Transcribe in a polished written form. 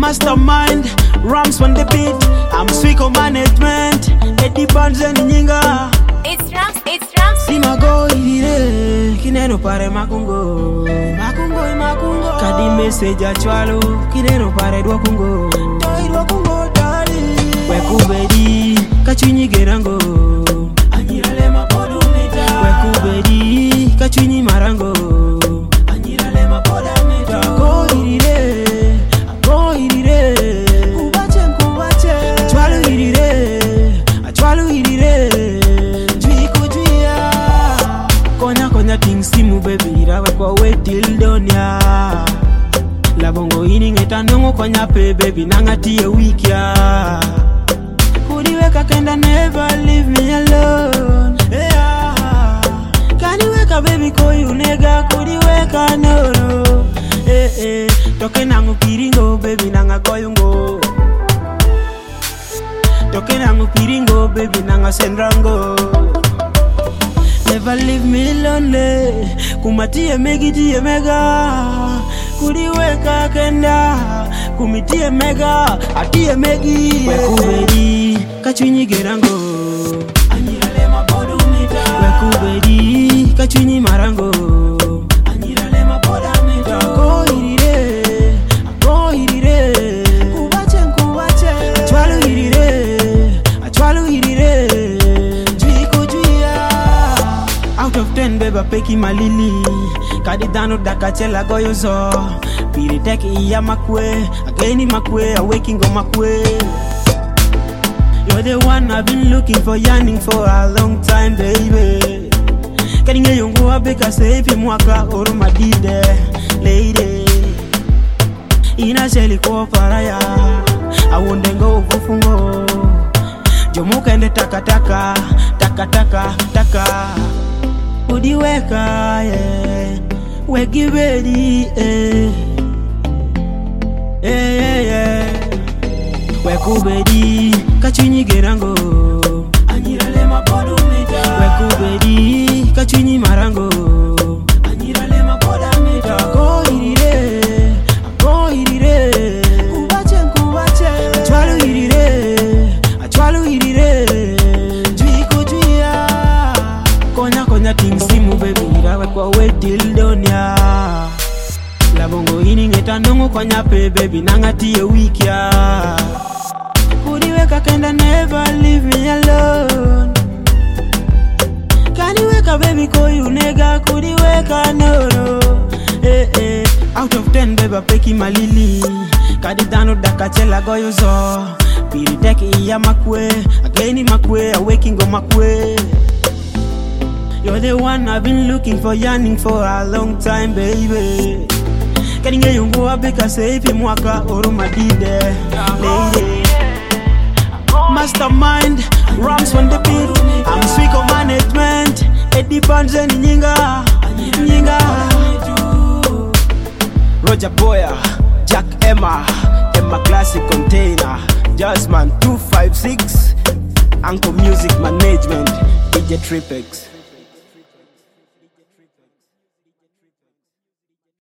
Mastermind, Rams on the beat. I'm Swiko management. Eddie Bands and Nyinga. It's Rams. Sima go ire, kinero pare makungo. Kadi message achwalo, kinero pare dwakungo. Dali. Wekubedi, kachunyi gerango. Anyirale mapodu meta. Wekubedi, kachunyi marango. Anyirale mapoda meta. Go ire. Kubache. Achwalo irire. Konya ting simu baby rawe kwa we till donya. La bongo ini ngeta ndongo konya pe baby nangati ye week ya. Kudiweka kenda never leave me alone. Yeah. Kaniweka baby koyu nega kudiweka no. Toke nangu piringo baby nanga koyungo. Toke nangu piringo baby nanga sendrango. Never leave me lonely. Kumatie megitie mega. Kudiweka kenda. Kumitie mega. Atie megi. Wekubedi kachunyi gerango. Anyirale mapodu mita. Wekubedi kachunyi marango. Anyirale mapoda mita. Go irire. Kubache. Achwalo irire. Out of 10 beba peki malili. Kadi dano dakachela goyozo. Piri teki iya makwe. Ageni makwe, awaking go makwe. You're the one I've been looking for, yearning for a long time, baby. Karinge yungu wabeka sepi mwaka oro madide. Lady ina sheli kwa paraya. Awondengo ufufungo. Jomuka ende taka. Udiweka, yeah. Wekibedi, yeah. Wekubedi, kachunyi gerango. Anyirale mapodu meta. Wekubedi, kachunyi marango. Anyirale mapoda meta. Go irire. Kubache. Achwalo irire. Konya ting simu baby rawe kwa we till donya. La bongo ini ngeta ndongo konya pe baby nangati ye week ya. Kudiweka kenda never leave me alone. Kaniweka baby koyu nega kudiweka no. Out of 10 beba peki malili. Kadi dano dakachela goyozo. Piri teki iya makwe. Ageni makwe, awaking go makwe. You're the one I've been looking for, yearning for a long time, baby. Karinge yungu wabeka sepi mwaka oro madide. Lady Mastermind, Rams on the beat. I'm Swiko management. Eddie Bands and Nyinga. Roger Boya, Jack Emma Classic Container, Jasmine 256, Uncle Music Management, DJ Tripex.